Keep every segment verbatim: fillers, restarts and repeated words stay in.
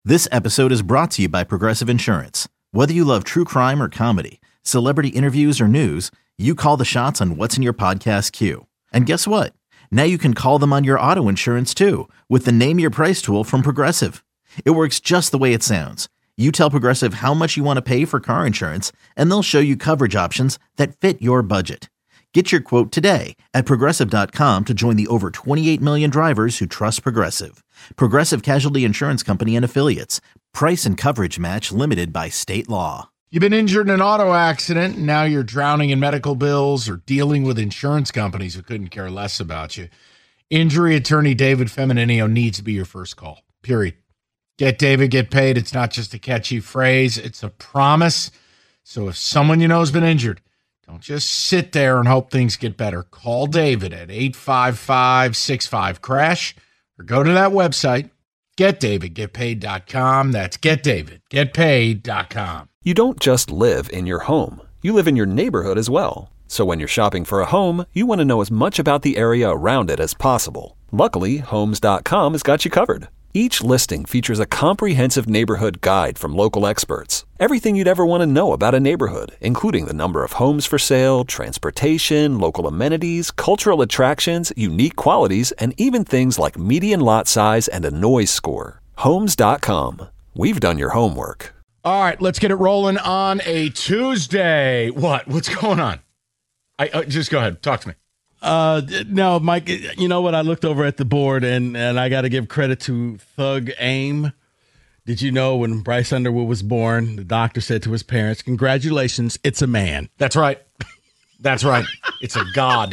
This episode is brought to you by Progressive Insurance. Whether you love true crime or comedy, celebrity interviews or news, you call the shots on what's in your podcast queue. And guess what? Now you can call them on your auto insurance too with the Name Your Price tool from Progressive. It works just the way it sounds. You tell Progressive how much you want to pay for car insurance, and they'll show you coverage options that fit your budget. Get your quote today at Progressive dot com to join the over twenty-eight million drivers who trust Progressive. Progressive Casualty Insurance Company and Affiliates. Price and coverage match limited by state law. You've been injured in an auto accident, and now you're drowning in medical bills or dealing with insurance companies who couldn't care less about you. Injury attorney David Femininio needs to be your first call, period. Get David, get paid. It's not just a catchy phrase. It's a promise. So if someone you know has been injured, don't just sit there and hope things get better. Call David at eight five five, six five, crash or go to that website, get david get paid dot com. That's get david get paid dot com. You don't just live in your home. You live in your neighborhood as well. So when you're shopping for a home, you want to know as much about the area around it as possible. Luckily, homes dot com has got you covered. Each listing features a comprehensive neighborhood guide from local experts. Everything you'd ever want to know about a neighborhood, including the number of homes for sale, transportation, local amenities, cultural attractions, unique qualities, and even things like median lot size and a noise score. homes dot com. We've done your homework. All right, let's get it rolling on a Tuesday. What? What's going on? I uh, just go ahead. Talk to me. Uh, no, Mike, you know what? I looked over at the board, and, and I got to give credit to Thug Aim. Did you know when Bryce Underwood was born, the doctor said to his parents, congratulations, it's a man. That's right. That's right. It's a god.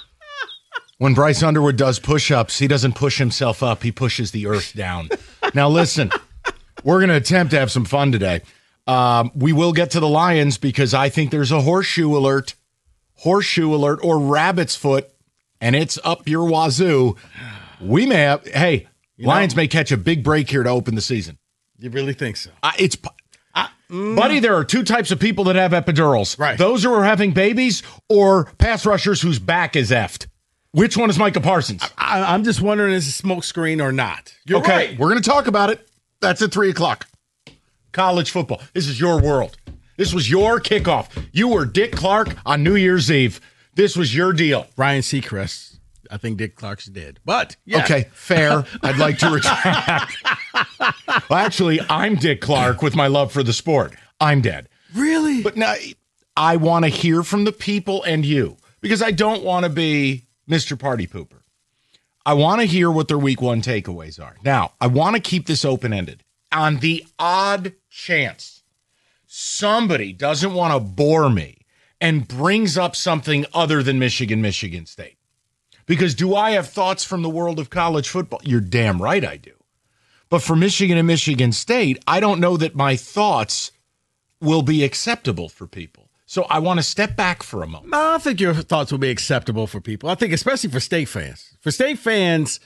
When Bryce Underwood does push-ups, he doesn't push himself up. He pushes the earth down. Now, listen, we're going to attempt to have some fun today. Um, we will get to the Lions because I think there's a horseshoe alert. Horseshoe alert or rabbit's foot, and it's up your wazoo. We may have, hey, you Lions know, may catch a big break here to open the season. You really think so? Uh, it's, uh, mm. Buddy, there are two types of people that have epidurals. Right. Those who are having babies or pass rushers whose back is effed. Which one is Micah Parsons? I, I'm just wondering, is it a smoke screen or not? You're okay, right. We're going to talk about it. That's at three o'clock. College football. This is your world. This was your kickoff. You were Dick Clark on New Year's Eve. This was your deal. Ryan Seacrest. I think Dick Clark's dead. But, yeah. Okay, fair. I'd like to retract. Well, actually, I'm Dick Clark with my love for the sport. I'm dead. Really? But now, I want to hear from the people and you because I don't want to be Mister Party Pooper. I want to hear what their week one takeaways are. Now, I want to keep this open-ended. On the odd chance somebody doesn't want to bore me and brings up something other than Michigan, Michigan State. Because do I have thoughts from the world of college football? You're damn right I do. But for Michigan and Michigan State, I don't know that my thoughts will be acceptable for people. So I want to step back for a moment. No, I think your thoughts will be acceptable for people. I think especially for State fans. For State fans,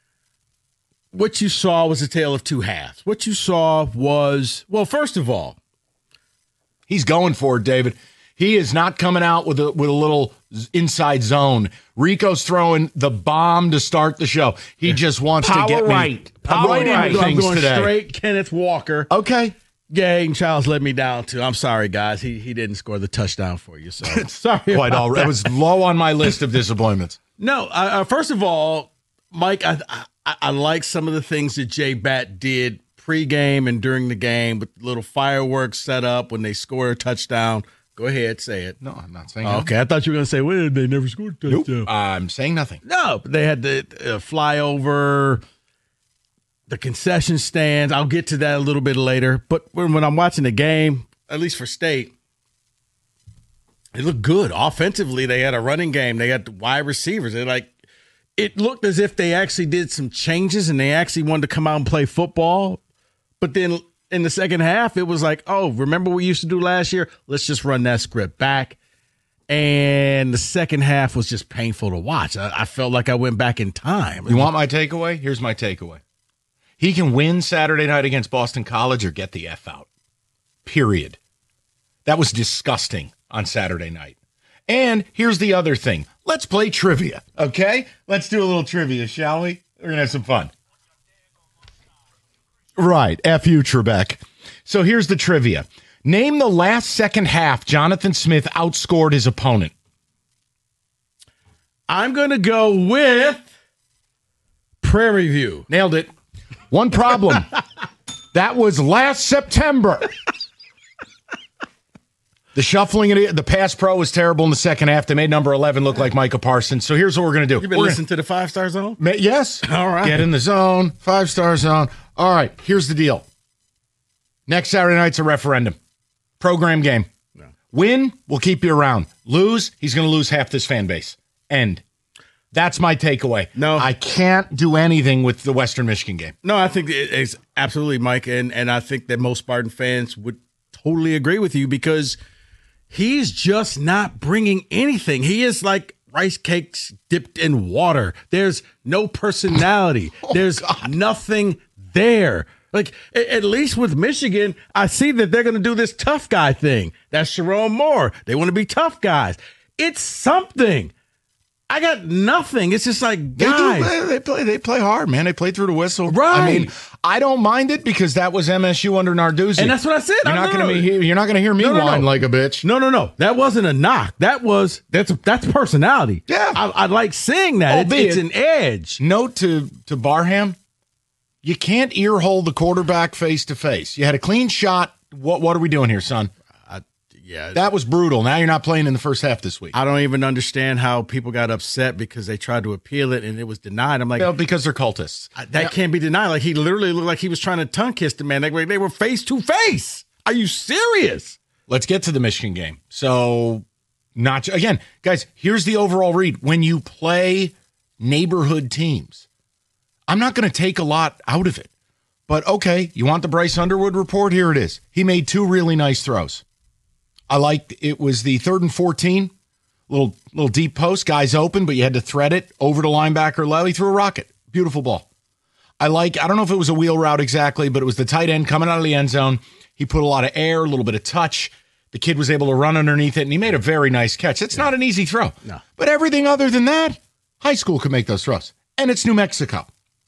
what you saw was a tale of two halves. What you saw was, well, first of all, he's going for it, David. He is not coming out with a with a little inside zone. Rico's throwing the bomb to start the show. He just wants Power to get right. me Power right right. into I'm things going today. Straight Kenneth Walker. Okay. Gang Childs let me down too. I'm sorry, guys. He he didn't score the touchdown for you. So sorry. Quite all right. It was low on my list of disappointments. No. Uh, first of all, Mike, I, I I like some of the things that Jay Batt did pregame and during the game with little fireworks set up when they score a touchdown. Go ahead, say it. No, I'm not saying oh, that. Okay, I thought you were going to say, well, they never scored a touchdown. Nope. I'm saying nothing. No, but they had the uh, flyover, the concession stands. I'll get to that a little bit later. But when, when I'm watching the game, at least for State, it looked good. Offensively, they had a running game. They got wide receivers. They like it looked as if they actually did some changes and they actually wanted to come out and play football. But then in the second half, it was like, oh, remember what we used to do last year? Let's just run that script back. And the second half was just painful to watch. I, I felt like I went back in time. You want my takeaway? Here's my takeaway. He can win Saturday night against Boston College or get the F out. Period. That was disgusting on Saturday night. And here's the other thing. Let's play trivia, okay? Let's do a little trivia, shall we? We're going to have some fun. Right. F you, Trebek. So here's the trivia. Name the last second half Jonathan Smith outscored his opponent. I'm going to go with Prairie View. Nailed it. One problem. That was last September. The shuffling, of the pass pro was terrible in the second half. They made number eleven look like Micah Parsons. So here's what we're going to do. You've been we're listening gonna, to the five-star zone? Yes. All right. Get in the zone. Five-star zone. All right. Here's the deal. Next Saturday night's a referendum. Program game. No. Win, we'll keep you around. Lose, he's going to lose half this fan base. End. That's my takeaway. No. I can't do anything with the Western Michigan game. No, I think it's absolutely, Mike, and, and I think that most Spartan fans would totally agree with you because he's just not bringing anything. He is like rice cakes dipped in water. There's no personality. oh, There's God. nothing there. Like, at least with Michigan, I see that they're going to do this tough guy thing. That's Sharon Moore. They want to be tough guys. It's something. I got nothing. It's just like, guys. They, do, they play They play hard, man. They play through the whistle. Right. I mean, I don't mind it because that was M S U under Narduzzi. And that's what I said. You're I not going to be. You're not going to hear me no, no, whine no. like a bitch. No, no, no. That wasn't a knock. That was that's that's personality. Yeah, I, I like seeing that. It's, it's an edge. Note to to Barham. You can't ear hold the quarterback face to face. You had a clean shot. What what are we doing here, son? Uh, yeah, that was brutal. Now you're not playing in the first half this week. I don't even understand how people got upset because they tried to appeal it and it was denied. I'm like, well, because they're cultists. I, that yeah. can't be denied. Like he literally looked like he was trying to tongue kiss the man. They were, they were face to face. Are you serious? Let's get to the Michigan game. So, not again, guys. Here's the overall read. When you play neighborhood teams, I'm not going to take a lot out of it. But, okay, you want the Bryce Underwood report? Here it is. He made two really nice throws. I liked it was the third and fourteen, little little deep post, guys open, but you had to thread it over to linebacker Lowe. He threw a rocket. Beautiful ball. I like, I don't know if it was a wheel route exactly, but it was the tight end coming out of the end zone. He put a lot of air, a little bit of touch. The kid was able to run underneath it, and he made a very nice catch. It's yeah. not an easy throw. No. But everything other than that, high school could make those throws. And it's New Mexico.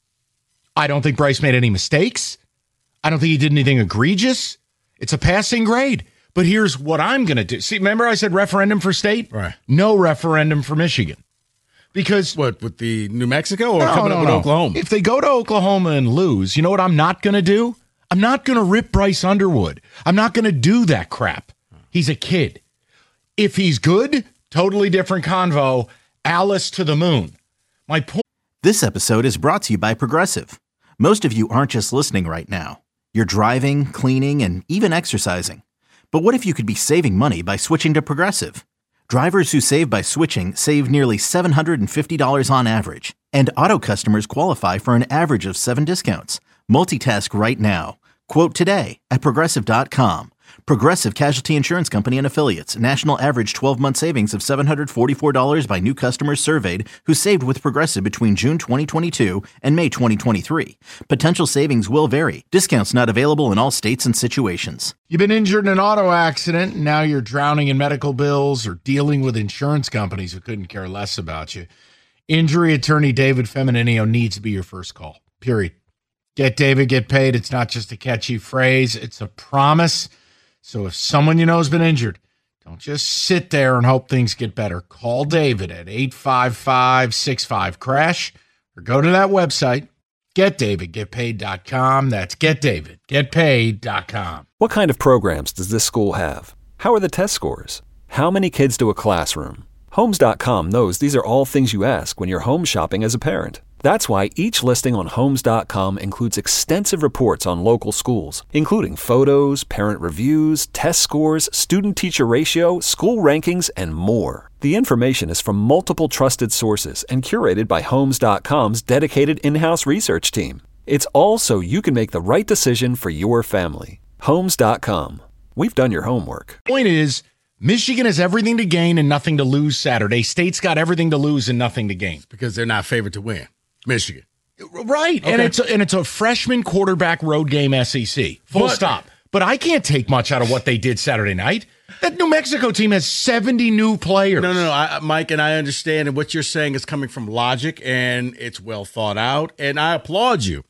I don't think Bryce made any mistakes. I don't think he did anything egregious. It's a passing grade. But here's what I'm going to do. See, remember I said referendum for state? Right. No referendum for Michigan. Because what, with the New Mexico or no, coming no, up with no. Oklahoma? If they go to Oklahoma and lose, you know what I'm not going to do? I'm not going to rip Bryce Underwood. I'm not going to do that crap. He's a kid. If he's good, totally different convo. Alice to the moon. My point. This episode is brought to you by Progressive. Most of you aren't just listening right now. You're driving, cleaning, and even exercising. But what if you could be saving money by switching to Progressive? Drivers who save by switching save nearly seven hundred fifty dollars on average. And auto customers qualify for an average of seven discounts. Multitask right now. Quote today at Progressive dot com. Progressive Casualty Insurance Company and Affiliates. National average twelve-month savings of seven hundred forty-four dollars by new customers surveyed who saved with Progressive between June twenty twenty-two and May twenty twenty-three. Potential savings will vary. Discounts not available in all states and situations. You've been injured in an auto accident, and now you're drowning in medical bills or dealing with insurance companies who couldn't care less about you. Injury attorney David Femininio needs to be your first call, period. Get David, get paid. It's not just a catchy phrase. It's a promise. So if someone you know has been injured, don't just sit there and hope things get better. Call David at eight five five, six five, crash or go to that website, get david get paid dot com. That's get david get paid dot com. What kind of programs does this school have? How are the test scores? How many kids do a classroom? Homes dot com knows these are all things you ask when you're home shopping as a parent. That's why each listing on Homes dot com includes extensive reports on local schools, including photos, parent reviews, test scores, student-teacher ratio, school rankings, and more. The information is from multiple trusted sources and curated by Homes dot com's dedicated in-house research team. It's all so you can make the right decision for your family. Homes dot com. We've done your homework. Point is, Michigan has everything to gain and nothing to lose Saturday. State's got everything to lose and nothing to gain. Because they're not favored to win. Michigan. Right. Okay. And it's a, and it's a freshman quarterback road game S E C. Full but, stop. But I can't take much out of what they did Saturday night. That New Mexico team has seventy new players. No, no, no, I, Mike, and I understand. And what you're saying is coming from logic, and it's well thought out. And I applaud you.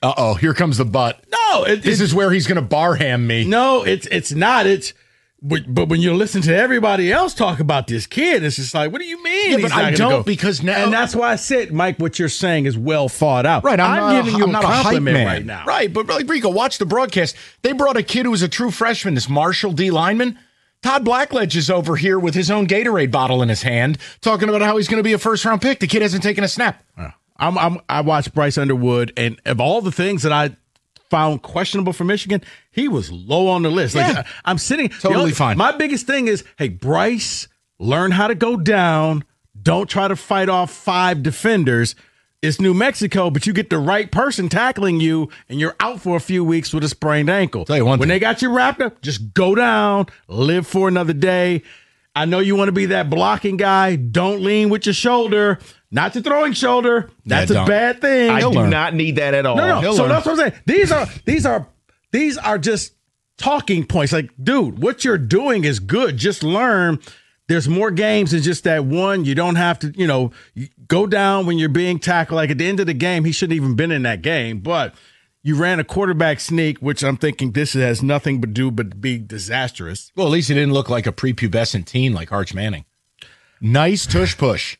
Uh-oh, here comes the but. No, it, this it, is where he's going to barham me. No, it's it's not. It's but, but when you listen to everybody else talk about this kid, it's just like, what do you mean? Yeah, he's but not I gonna don't go? because now, and that's why I said, Mike, what you're saying is well thought out. Right, I'm, I'm not giving a, you I'm a not a hype compliment man right now. Right, but like Rico, watch the broadcast. They brought a kid who was a true freshman, this Marshall D lineman. Todd Blackledge is over here with his own Gatorade bottle in his hand, talking about how he's going to be a first round pick. The kid hasn't taken a snap. Yeah. I'm, I'm, I watched Bryce Underwood, and of all the things that I found questionable for Michigan, he was low on the list. Like Yeah. I, I'm sitting Totally only, fine. My biggest thing is, hey, Bryce, learn how to go down. Don't try to fight off five defenders. It's New Mexico, but you get the right person tackling you, and you're out for a few weeks with a sprained ankle. Tell you one when thing. they got you wrapped up, just go down, live for another day. I know you want to be that blocking guy. Don't lean with your shoulder. Not your throwing shoulder. That's Yeah, a don't. bad thing. I He'll do learn. not need that at all. No, no. He'll So learn. that's what I'm saying. These are these are these are just talking points. Like, dude, what you're doing is good. Just learn. There's more games than just that one. You don't have to, you know, you go down when you're being tackled. Like at the end of the game, he shouldn't even been in that game. But you ran a quarterback sneak, which I'm thinking this has nothing but do but be disastrous. Well, at least he didn't look like a prepubescent teen like Arch Manning. Nice tush push.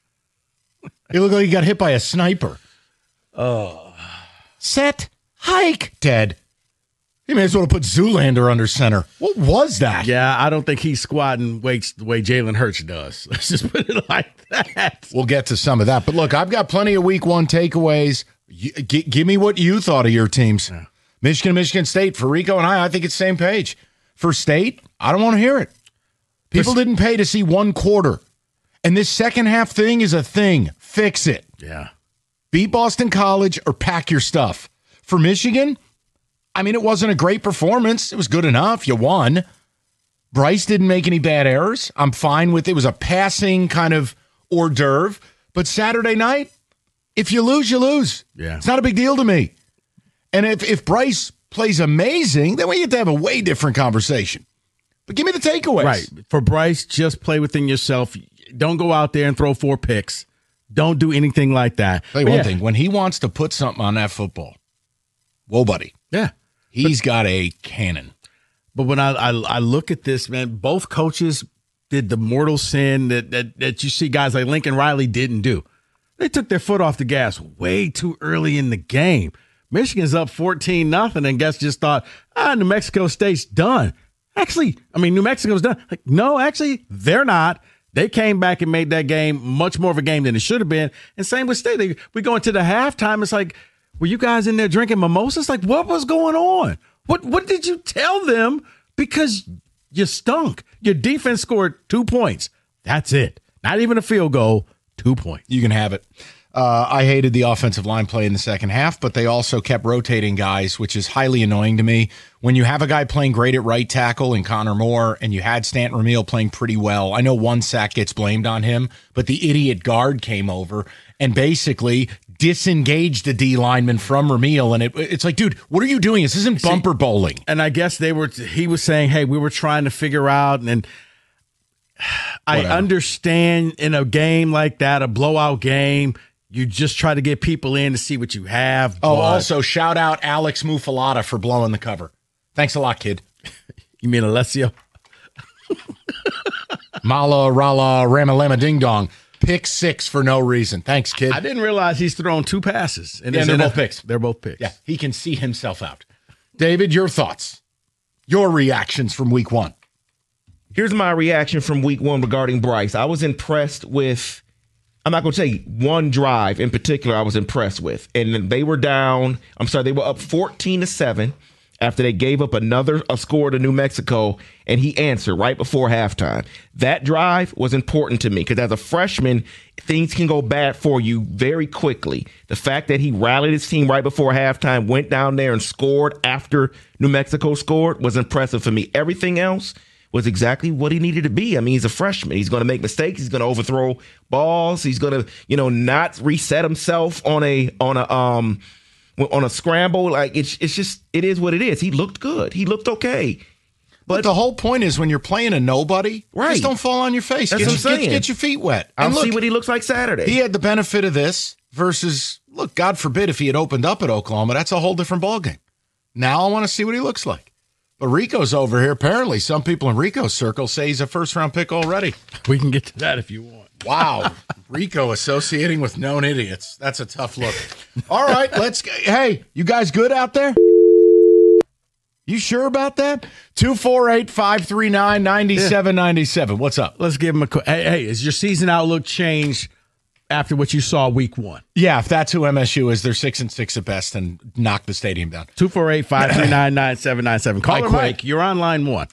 He looked like he got hit by a sniper. Oh. Set. Hike. Dead. He may as well have put Zoolander under center. What was that? Yeah, I don't think he's squatting weights the way Jalen Hurts does. Let's just put it like that. We'll get to some of that. But look, I've got plenty of week one takeaways. You, g- give me what you thought of your teams. Yeah. Michigan, Michigan State. For Rico and I, I think it's same page. For State, I don't want to hear it. People didn't pay to see one quarter. And this second half thing is a thing. Fix it. Yeah. Beat Boston College or pack your stuff. For Michigan, I mean, it wasn't a great performance. It was good enough. You won. Bryce didn't make any bad errors. I'm fine with it. It was a passing kind of hors d'oeuvre. But Saturday night, if you lose, you lose. Yeah. It's not a big deal to me. And if, if Bryce plays amazing, then we get to have a way different conversation. But give me the takeaways. Right. For Bryce, just play within yourself. Don't go out there and throw four picks. Don't do anything like that. Tell you But one yeah. thing. When he wants to put something on that football, whoa, buddy. Yeah. He's got a cannon. But when I, I I look at this, man, both coaches did the mortal sin that, that that you see guys like Lincoln Riley didn't do. They took their foot off the gas way too early in the game. Michigan's up fourteen nothing, and guess just thought, ah, New Mexico State's done. Actually, I mean, New Mexico's done. Like, no, actually, they're not. They came back and made that game much more of a game than it should have been. And same with State. They, we go into the halftime. It's like, were you guys in there drinking mimosas? Like, what was going on? What what did you tell them? Because you stunk. Your defense scored two points. That's it. Not even a field goal. Two points. You can have it. Uh, I hated the offensive line play in the second half, but they also kept rotating guys, which is highly annoying to me. When you have a guy playing great at right tackle in Connor Moore, and you had Stanton Ramil playing pretty well, I know one sack gets blamed on him, but the idiot guard came over and basically disengaged the D lineman from Ramil, and it, it's like, dude, what are you doing? This isn't bumper bowling. And I guess they were. He was saying, "Hey, we were trying to figure out." And, and I Whatever. understand in a game like that, a blowout game, you just try to get people in to see what you have. Oh, but- also shout out Alex Mufalata for blowing the cover. Thanks a lot, kid. you mean Alessio? Mala, rala, ramalama, ding dong. Pick six for no reason. Thanks, kid. I didn't realize he's thrown two passes. And Yeah, they're both picks. They're both picks. Yeah, he can see himself out. David, your thoughts, your reactions from week one. Here's my reaction from week one regarding Bryce. I was impressed with, I'm not going to say one drive in particular I was impressed with. And they were down, I'm sorry, they were up fourteen to seven after they gave up another a score to New Mexico, and he answered right before halftime. That drive was important to me because as a freshman, things can go bad for you very quickly. The fact that he rallied his team right before halftime, went down there and scored after New Mexico scored was impressive for me. Everything else was exactly what he needed to be. I mean, he's a freshman. He's going to make mistakes. He's going to overthrow balls. He's going to, you know, not reset himself on a on a um on a scramble. Like it's it's just it is what it is. He looked good. He looked okay. But, but the whole point is when you're playing a nobody, right. just don't fall on your face. That's get, what I'm get, saying. get your feet wet. I'll And look, see what he looks like Saturday. He had the benefit of this. versus, look, God forbid if he had opened up at Oklahoma, that's a whole different ballgame. Now I want to see what he looks like. But Rico's over here. Apparently, some people in Rico's circle say he's a first-round pick already. We can get to that if you want. Wow. Rico associating with known idiots. That's a tough look. All right, let's – hey, you guys good out there? You sure about that? two four eight, five three nine, nine seven nine seven. What's up? Let's give him a – hey, hey, is your season outlook changed after what you saw week one? Yeah, if that's who M S U is, they're six and six at best and knock the stadium down. two four eight, five three nine, nine seven nine seven. Caller Mike, you're on line one.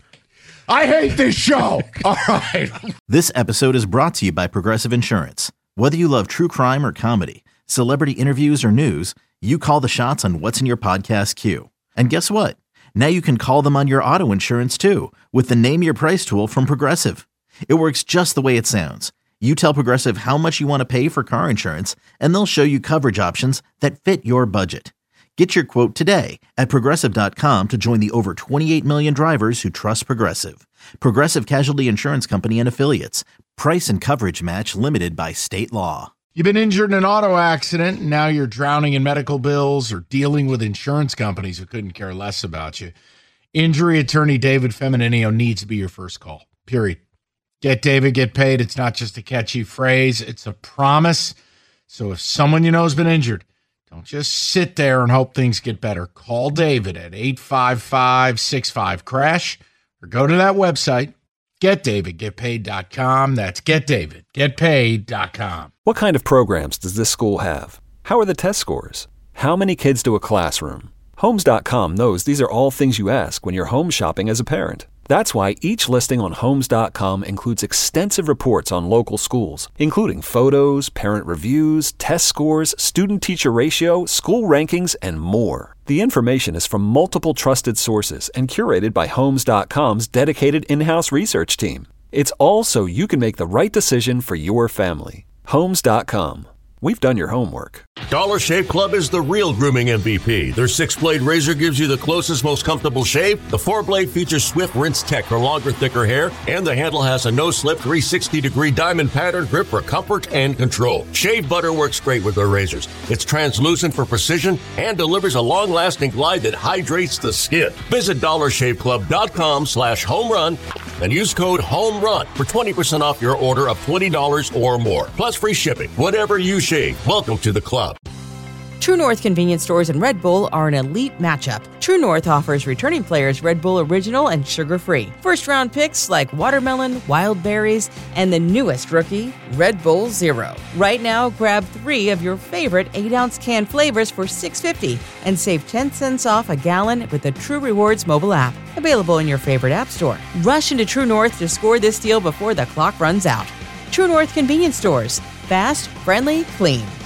I hate this show. All right. This episode is brought to you by Progressive Insurance. Whether you love true crime or comedy, celebrity interviews or news, you call the shots on what's in your podcast queue. And guess what? Now you can call them on your auto insurance too with the Name Your Price tool from Progressive. It works just the way it sounds. You tell Progressive how much you want to pay for car insurance, and they'll show you coverage options that fit your budget. Get your quote today at Progressive dot com to join the over twenty-eight million drivers who trust Progressive. Progressive Casualty Insurance Company and Affiliates. Price and coverage match limited by state law. You've been injured in an auto accident, and now you're drowning in medical bills or dealing with insurance companies who couldn't care less about you. Injury attorney David Femininio needs to be your first call, period. Get David, get paid. It's not just a catchy phrase. It's a promise. So if someone you know has been injured, don't just sit there and hope things get better. Call David at eight five five, six five, crash or go to that website, get david get paid dot com. That's get david get paid dot com. What kind of programs does this school have? How are the test scores? How many kids do a classroom? Homes dot com knows these are all things you ask when you're home shopping as a parent. That's why each listing on Homes dot com includes extensive reports on local schools, including photos, parent reviews, test scores, student-teacher ratio, school rankings, and more. The information is from multiple trusted sources and curated by Homes dot com's dedicated in-house research team. It's all so you can make the right decision for your family. Homes dot com. We've done your homework. Dollar Shave Club is the real grooming M V P. Their six-blade razor gives you the closest, most comfortable shave. The four-blade features swift rinse tech for longer, thicker hair. And the handle has a no-slip three hundred sixty degree diamond pattern grip for comfort and control. Shave butter works great with their razors. It's translucent for precision and delivers a long-lasting glide that hydrates the skin. Visit dollar shave club dot com slash home run and use code HOMERUN for twenty percent off your order of twenty dollars or more. Plus free shipping. Whatever you shave, welcome to the club. True North convenience stores and Red Bull are an elite matchup. True North offers returning players Red Bull Original and sugar-free. First-round picks like watermelon, wild berries, and the newest rookie, Red Bull Zero. Right now, grab three of your favorite eight-ounce can flavors for six dollars and fifty cents and save ten cents off a gallon with the True Rewards mobile app. Available in your favorite app store. Rush into True North to score this deal before the clock runs out. True North convenience stores. Fast, friendly, clean.